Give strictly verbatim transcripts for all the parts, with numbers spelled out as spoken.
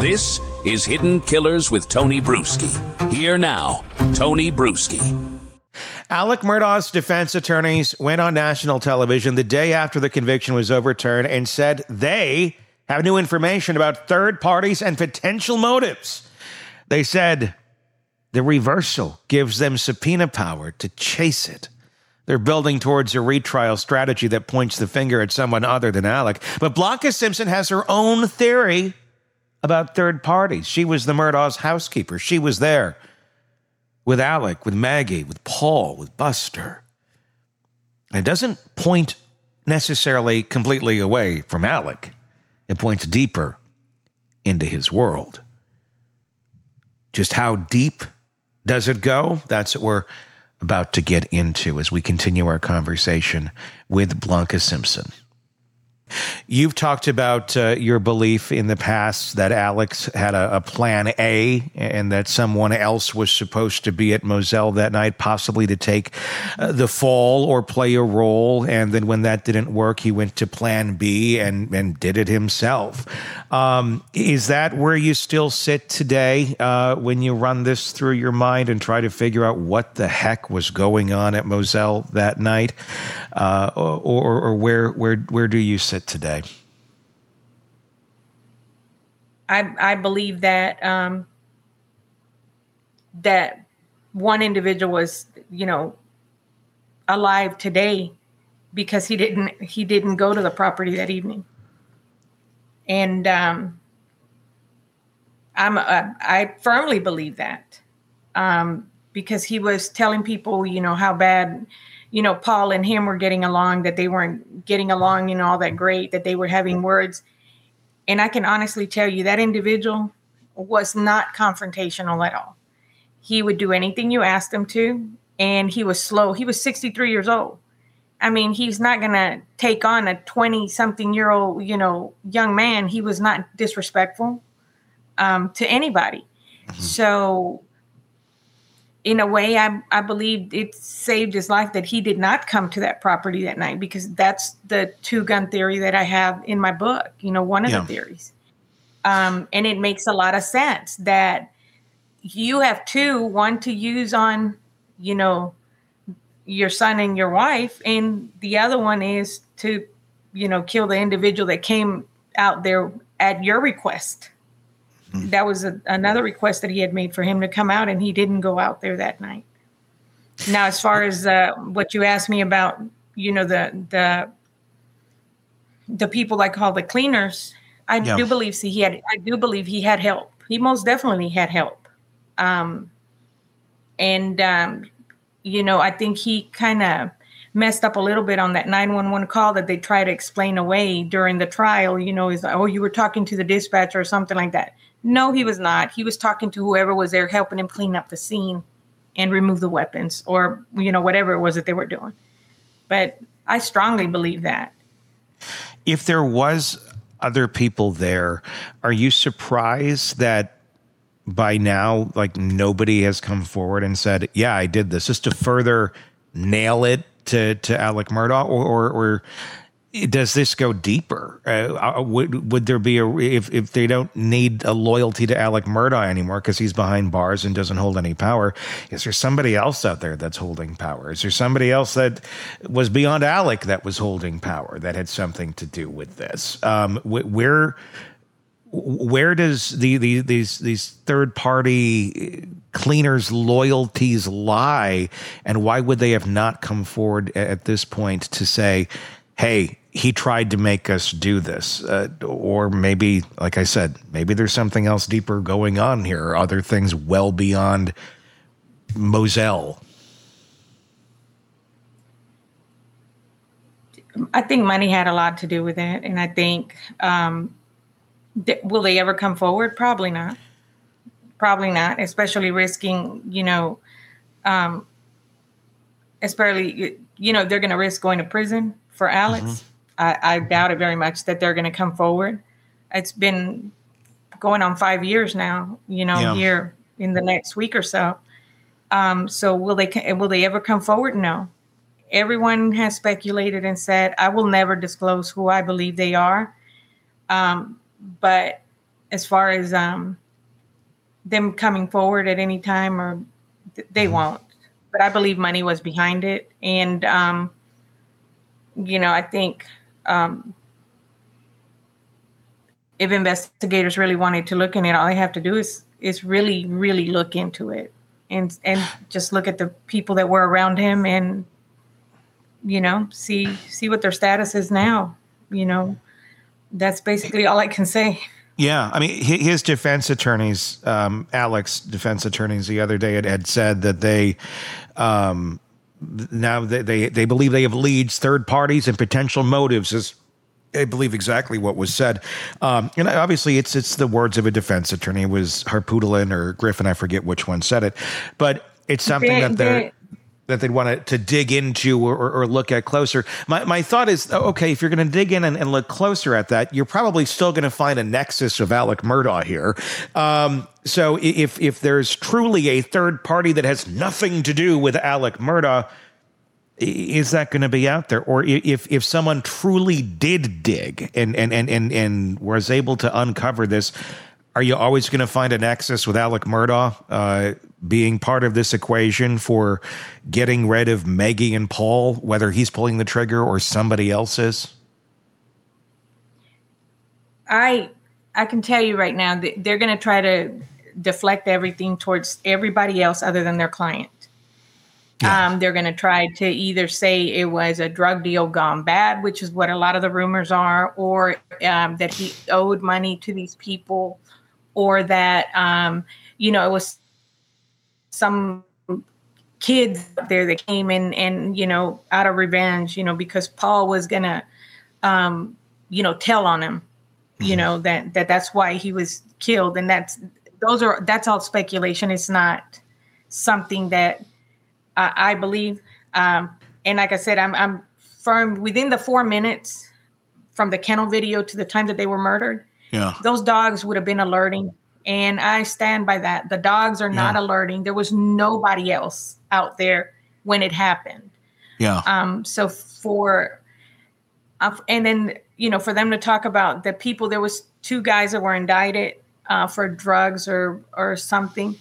This is Hidden Killers with Tony Bruschi. Here now, Tony Bruschi. Alec Murdaugh's defense attorneys went on national television the day after the conviction was overturned and said they have new information about third parties and potential motives. They said the reversal gives them subpoena power to chase it. They're building towards a retrial strategy that points the finger at someone other than Alec. But Blanca Simpson has her own theory about third parties. She was the Murdaugh's housekeeper. She was there with Alec, with Maggie, with Paul, with Buster. And it doesn't point necessarily completely away from Alec. It points deeper into his world. Just how deep does it go? That's what we're about to get into as we continue our conversation with Blanca Simpson. You've talked about uh, your belief in the past that Alex had a, a plan A and that someone else was supposed to be at Moselle that night, possibly to take uh, the fall or play a role. And then when that didn't work, he went to plan B and, and did it himself. Um, is that where you still sit today uh, when you run this through your mind and try to figure out what the heck was going on at Moselle that night? Uh, or, or, or where, where, where do you sit today? I I believe that um, that one individual was, you know, alive today because he didn't he didn't go to the property that evening, and um, I'm uh, I firmly believe that um, because he was telling people, you know, how bad, you know, Paul and him were getting along, that they weren't getting along, you know, all that great, that they were having words. And I can honestly tell you that individual was not confrontational at all. He would do anything you asked him to, and he was slow. He was sixty-three years old. I mean, he's not going to take on a twenty-something-year-old, you know, young man. He was not disrespectful um, to anybody. Mm-hmm. So in a way, I, I believe it saved his life that he did not come to that property that night, because that's the two-gun theory that I have in my book, you know, one of yeah. the theories. Um, and it makes a lot of sense that you have two, one to use on, you know, your son and your wife, and the other one is to, you know, kill the individual that came out there at your request. That was a, another request that he had made for him to come out, and he didn't go out there that night. Now, as far as uh, what you asked me about, you know, the the the people I call the cleaners, I yeah. do believe see, he had. I do believe he had help. He most definitely had help, um, and um, you know, I think he kind of messed up a little bit on that nine one one call that they try to explain away during the trial. You know, is like, oh, you were talking to the dispatcher or something like that. No, he was not. He was talking to whoever was there, helping him clean up the scene and remove the weapons, or, you know, whatever it was that they were doing. But I strongly believe that. If there was other people there, are you surprised that by now, like, nobody has come forward and said, yeah, I did this, just to further nail it to, to Alec Murdaugh, or, or, or does this go deeper? Uh, would would there be a, if if they don't need a loyalty to Alec Murdaugh anymore because he's behind bars and doesn't hold any power? Is there somebody else out there that's holding power? Is there somebody else that was beyond Alec that was holding power that had something to do with this? Um, where where does the, the these these third party cleaners' loyalties lie, and why would they have not come forward at this point to say, hey, he tried to make us do this? Uh, or maybe, like I said, maybe there's something else deeper going on here, or other things well beyond Moselle. I think money had a lot to do with it. And I think, um, th- will they ever come forward? Probably not. Probably not, especially risking, you know, um, especially, you know, they're going to risk going to prison for Alex. Mm-hmm. I, I doubt it very much that they're going to come forward. It's been going on five years now, you know, yeah. here in the next week or so. Um, so will they, will they ever come forward? No. Everyone has speculated and said, I will never disclose who I believe they are. Um, but as far as um, them coming forward at any time, or they mm-hmm. won't. But I believe money was behind it. And, um, you know, I think um, if investigators really wanted to look in it, all they have to do is is really, really look into it and and just look at the people that were around him and, you know, see see what their status is now. You know, that's basically all I can say. Yeah, I mean, his defense attorneys, um, Alec's defense attorneys, the other day had, had said that they um, now they, they they believe they have leads, third parties, and potential motives. Is I believe exactly what was said, um, and obviously it's it's the words of a defense attorney. It was Harpootlian or Griffin, I forget which one said it, but it's something they, that they're. They, that they'd want to, to dig into or, or look at closer. My my thought is, okay, if you're going to dig in and, and look closer at that, you're probably still going to find a nexus of Alec Murdaugh here. Um, so if if there's truly a third party that has nothing to do with Alec Murdaugh, is that going to be out there? Or if if someone truly did dig and and and and, and was able to uncover this, are you always going to find a nexus with Alec Murdaugh uh, being part of this equation for getting rid of Maggie and Paul, whether he's pulling the trigger or somebody else is? I I can tell you right now that they're going to try to deflect everything towards everybody else other than their client. Yeah. Um, they're going to try to either say it was a drug deal gone bad, which is what a lot of the rumors are, or um, that he owed money to these people, or that, um, you know, it was some kids there that came in and, you know, out of revenge, you know, because Paul was going to, um, you know, tell on him, mm-hmm. you know, that, that that's why he was killed. And that's, those are, that's all speculation. It's not something that uh, I believe. Um, and like I said, I'm, I'm firm within the four minutes from the kennel video to the time that they were murdered. Yeah. Those dogs would have been alerting. And I stand by that. The dogs are not yeah. alerting. There was nobody else out there when it happened. Yeah. Um. So for, uh, and then, you know, for them to talk about the people, there was two guys that were indicted uh, for drugs or, or something.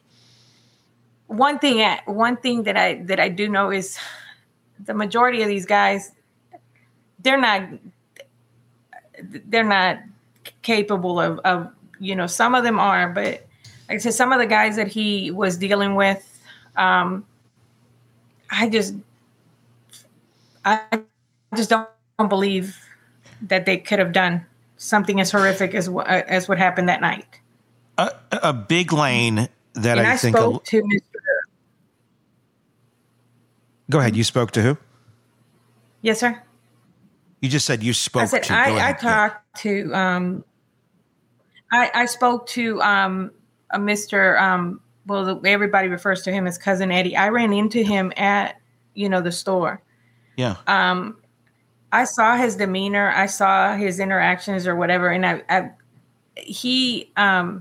One thing, one thing that I, that I do know is the majority of these guys, they're not, they're not capable of, of, you know, some of them are, but like I said, some of the guys that he was dealing with, um, I just, I just don't believe that they could have done something as horrific as as what happened that night. A, a big lane that and I, I think. spoke a, to Mister Go ahead. You spoke to who? Yes, sir. You just said you spoke I said, to. I, I talked to. Um, I, I spoke to um, a Mister Um, well, everybody refers to him as Cousin Eddie. I ran into him at, you know, the store. Yeah. Um, I saw his demeanor. I saw his interactions or whatever, and I, I he, um,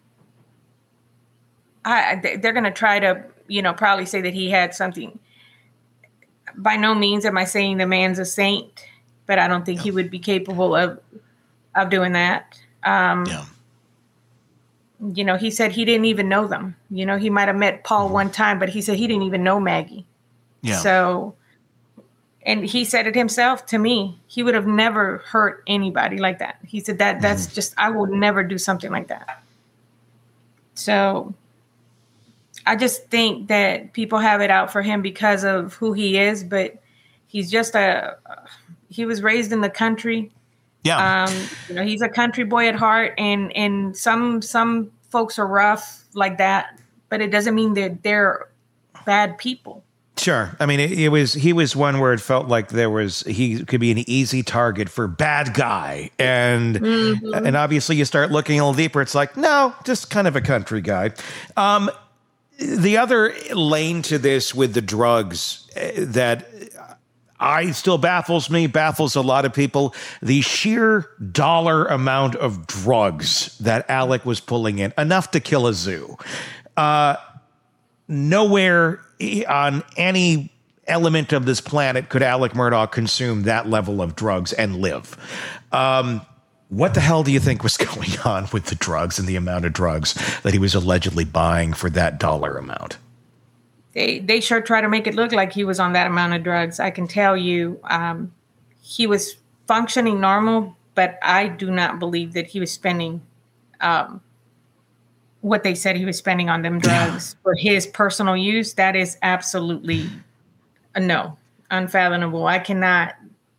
I they're gonna try to, you know, probably say that he had something. By no means am I saying the man's a saint, but I don't think yeah. he would be capable of of doing that. Um, yeah. You know, he said he didn't even know them. You know, he might have met Paul mm-hmm. one time, but he said he didn't even know Maggie. Yeah. So, and he said it himself to me. He would have never hurt anybody like that. He said that that's mm-hmm. just, I will never do something like that. So, I just think that people have it out for him because of who he is, but he's just a, he was raised in the country. Yeah, um, you know, he's a country boy at heart, and and some some folks are rough like that, but it doesn't mean that they're bad people. Sure, I mean it, it was he was one where it felt like there was he could be an easy target for bad guy, and mm-hmm. and obviously you start looking a little deeper, it's like no, just kind of a country guy. Um, the other lane to this with the drugs that. I still baffles me, baffles a lot of people, the sheer dollar amount of drugs that Alec was pulling in, enough to kill a zoo. Uh, nowhere on any element of this planet could Alec Murdaugh consume that level of drugs and live. Um, What the hell do you think was going on with the drugs and the amount of drugs that he was allegedly buying for that dollar amount? They they sure try to make it look like he was on that amount of drugs. I can tell you, um, he was functioning normal, but I do not believe that he was spending um, what they said he was spending on them drugs for his personal use. That is absolutely a no, unfathomable. I cannot.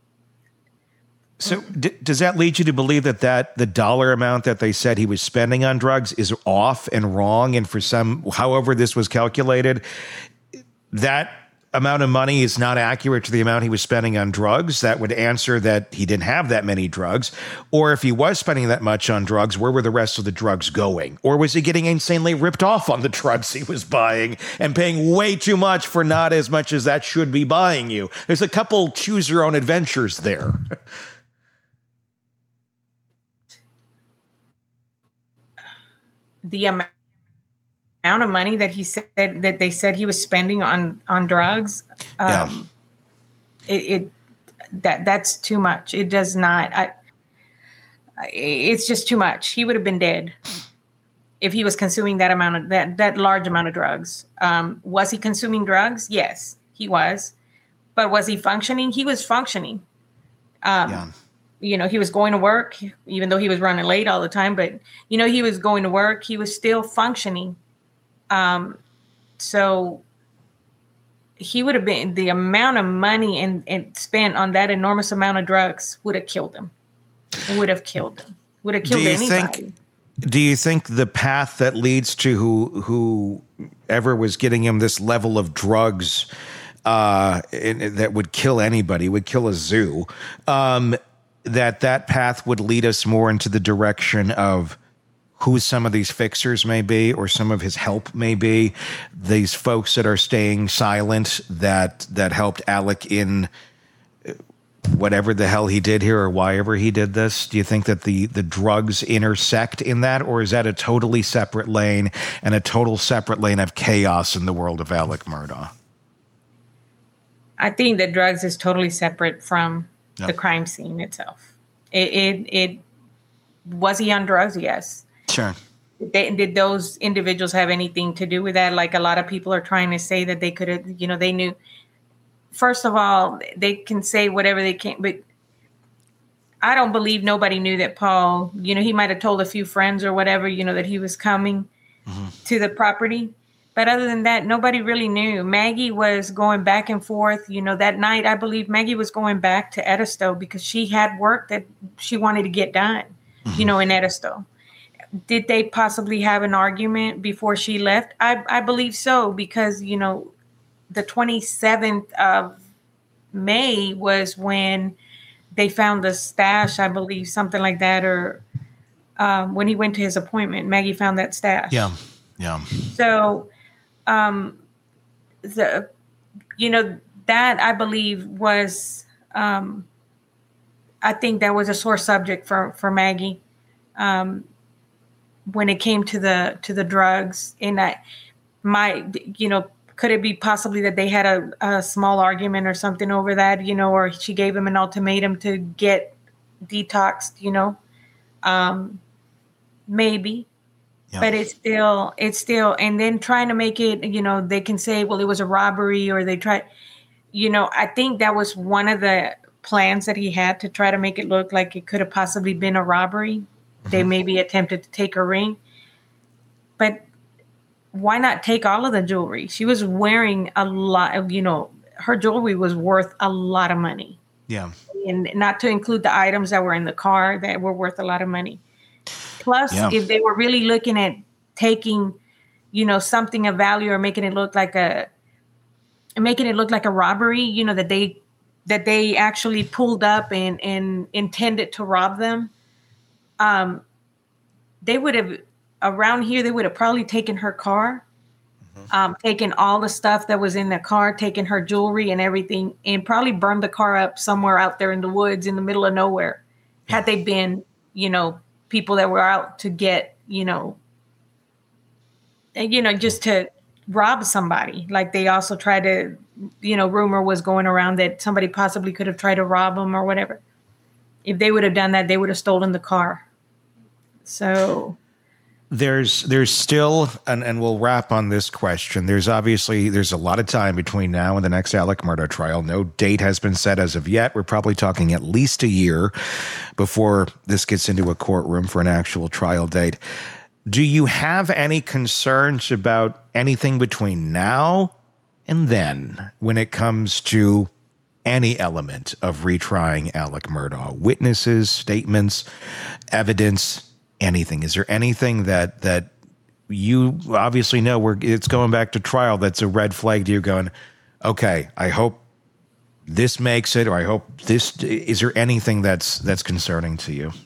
So d- does that lead you to believe that, that the dollar amount that they said he was spending on drugs is off and wrong? And for some, however this was calculated, that amount of money is not accurate to the amount he was spending on drugs? That would answer that he didn't have that many drugs. Or if he was spending that much on drugs, where were the rest of the drugs going? Or was he getting insanely ripped off on the drugs he was buying and paying way too much for not as much as that should be buying you? There's a couple choose your own adventures there. The amount of money that he said that they said he was spending on on drugs, um, yeah. it, it that that's too much. It does not. I, it's just too much. He would have been dead if he was consuming that amount of that that large amount of drugs. Um, was he consuming drugs? Yes, he was. But was he functioning? He was functioning. Um, yeah. You know, he was going to work, even though he was running late all the time. But, you know, he was going to work. He was still functioning. Um, so he would have been, the amount of money and, and spent on that enormous amount of drugs would have killed him. It would have killed him. Would have killed do you anybody. Think, do you think the path that leads to who whoever was getting him this level of drugs uh, in, that would kill anybody, would kill a zoo, um, that that path would lead us more into the direction of who some of these fixers may be, or some of his help may be, these folks that are staying silent that that helped Alec in whatever the hell he did here or why ever he did this? Do you think that the the drugs intersect in that, or is that a totally separate lane and a total separate lane of chaos in the world of Alec Murdaugh? I think that drugs is totally separate from Yep. the crime scene itself. It, it, it was he on drugs? Yes. Sure. They, did those individuals have anything to do with that? Like a lot of people are trying to say that they could have, you know, they knew. First of all, they can say whatever they can, but I don't believe nobody knew that Paul, you know, he might have told a few friends or whatever, you know, that he was coming mm-hmm. to the property. But other than that, nobody really knew. Maggie was going back and forth. You know, that night, I believe Maggie was going back to Edisto because she had work that she wanted to get done, mm-hmm. you know, in Edisto. Did they possibly have an argument before she left? I, I believe so, because, you know, the twenty-seventh of May was when they found the stash, I believe, something like that. Or um, when he went to his appointment, Maggie found that stash. Yeah, yeah. So... Um, the, you know, that I believe was, um, I think that was a sore subject for, for Maggie, um, when it came to the, to the drugs. And I, my, you know, could it be possibly that they had a, a small argument or something over that, you know, or she gave him an ultimatum to get detoxed, you know, um, maybe. Yep. But it's still, it's still, and then trying to make it, you know, they can say, well, it was a robbery, or they tried, you know, I think that was one of the plans that he had to try to make it look like it could have possibly been a robbery. Mm-hmm. They maybe attempted to take her ring. But why not take all of the jewelry? She was wearing a lot of, you know, her jewelry was worth a lot of money. Yeah. And not to include the items that were in the car that were worth a lot of money. Plus, yeah. if they were really looking at taking, you know, something of value or making it look like a, making it look like a robbery, you know, that they, that they actually pulled up and, and intended to rob them, um, they would have, around here, they would have probably taken her car, mm-hmm. um, taken all the stuff that was in the car, taken her jewelry and everything, and probably burned the car up somewhere out there in the woods in the middle of nowhere, yeah. had they been, you know, people that were out to get, you know, you know, just to rob somebody. Like they also tried to, you know, rumor was going around that somebody possibly could have tried to rob them or whatever. if they would have done that, they would have stolen the car. So there's there's still, and, and we'll wrap on this question. There's obviously, there's a lot of time between now and the next Alec Murdaugh trial. No date has been set as of yet. We're probably talking at least a year before this gets into a courtroom for an actual trial date. Do you have any concerns about anything between now and then when it comes to any element of retrying Alec Murdaugh? Witnesses, statements, evidence, anything? Is there anything that that you obviously know where it's going back to trial that's a red flag to you going, okay, I hope this makes it, or I hope this, is there anything that's that's concerning to you?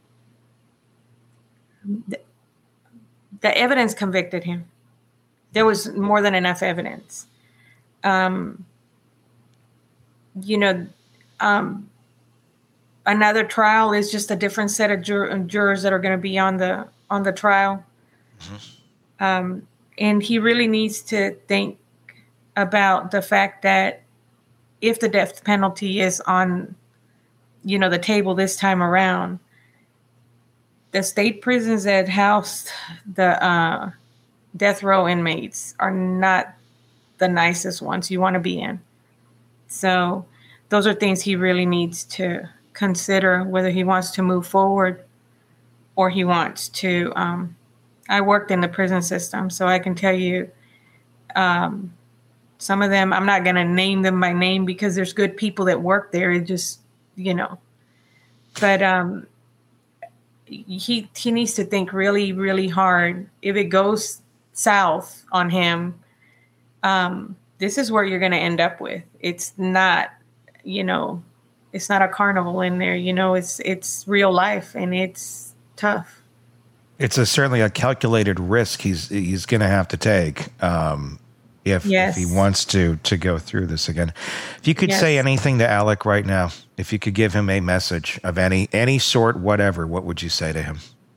The, the evidence convicted him. There was more than enough evidence. Um, you know, um, another trial is just a different set of jur- jurors that are going to be on the on the trial. Mm-hmm. Um, and he really needs to think about the fact that if the death penalty is on, you know, the table this time around, the state prisons that house the uh, death row inmates are not the nicest ones you want to be in. So those are things he really needs to consider, whether he wants to move forward or he wants to. Um, I worked in the prison system, so I can tell you um, some of them, I'm not going to name them by name because there's good people that work there. It just, you know, but um, he he needs to think really, really hard. If it goes south on him, um, this is where you're going to end up with. It's not, you know, it's not a carnival in there. You know, it's it's real life and it's tough. It's a, certainly a calculated risk he's he's going to have to take um, if, yes. if he wants to to go through this again. If you could yes. say anything to Alec right now, if you could give him a message of any any sort, whatever, what would you say to him?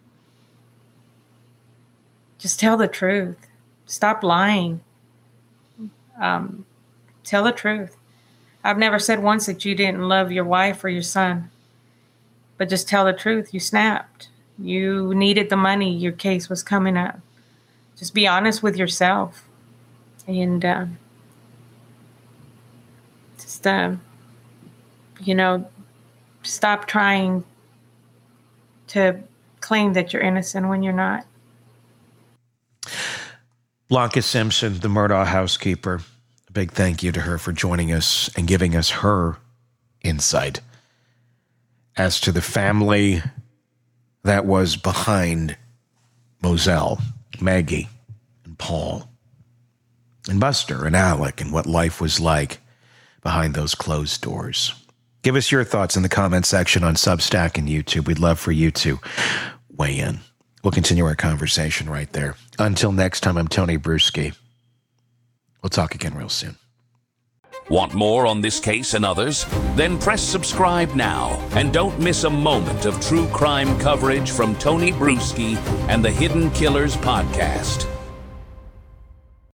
Just tell the truth. Stop lying. Um, tell the truth. I've never said once that you didn't love your wife or your son, but just tell the truth. You snapped. You needed the money. Your case was coming up. Just be honest with yourself. And uh, just, uh, you know, stop trying to claim that you're innocent when you're not. Blanca Simpson, the Murdaugh housekeeper, a big thank you to her for joining us and giving us her insight as to the family that was behind Moselle, Maggie, and Paul, and Buster, and Alec, and what life was like behind those closed doors. Give us your thoughts in the comment section on Substack and YouTube. We'd love for you to weigh in. We'll continue our conversation right there. Until next time, I'm Tony Bruschi. We'll talk again real soon. Want more on this case and others? Then press subscribe now and don't miss a moment of true crime coverage from Tony Bruschi and the Hidden Killers podcast.